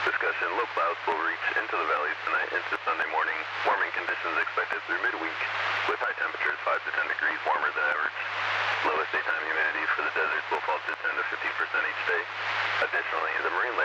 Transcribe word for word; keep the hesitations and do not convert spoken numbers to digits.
Discussion, low clouds will reach into the valleys tonight into Sunday morning. Warming conditions expected through midweek, with high temperatures five to ten degrees warmer than average. Lowest daytime humidity for the deserts will fall to ten to fifteen percent each day. Additionally, the marine